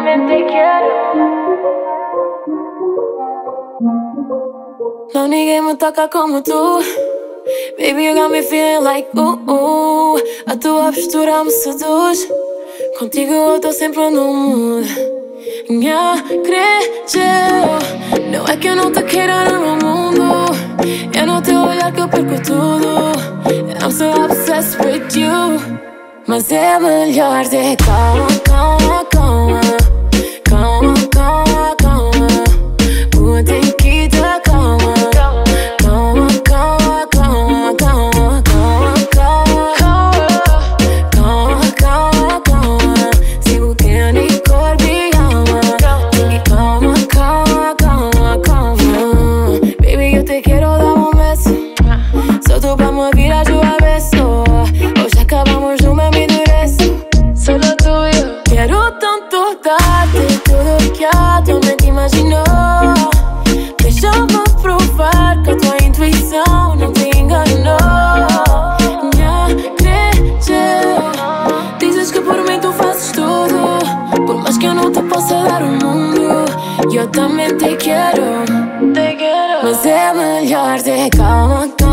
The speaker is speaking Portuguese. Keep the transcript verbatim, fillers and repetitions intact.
também te quero. Não, ninguém me toca como tu. Baby, you got me feeling like ooh, ooh. A tua postura me seduz. Contigo eu tô sempre no mood. Minha cresceu. Não é que eu não te queira no meu mundo. É no teu olhar que eu perco tudo. And I'm so obsessed with you. Mas é melhor ter calma, calma, calma. Calma, calma, calma. Uh, tem que ter calma. Calma, calma, calma, calma. Calma, calma. Calma, calma, calma. Sigo quem e corpo e alma. Calma, calma, calma, calma. Baby, eu te quero dar um beso. Só tu pra me virar de avesso. Hoje acabamos no mesmo endereço. Solo tú y yo. Quero tanto darte tudo que a tua mente imaginou. Deixa-me provar que a tua intuição não te enganou. Minha cresceu. Dizes que por mim tu fazes tudo. Por mais que eu não te possa dar o mundo, eu também te quero. Te quero. Mas é melhor ter calma, calma.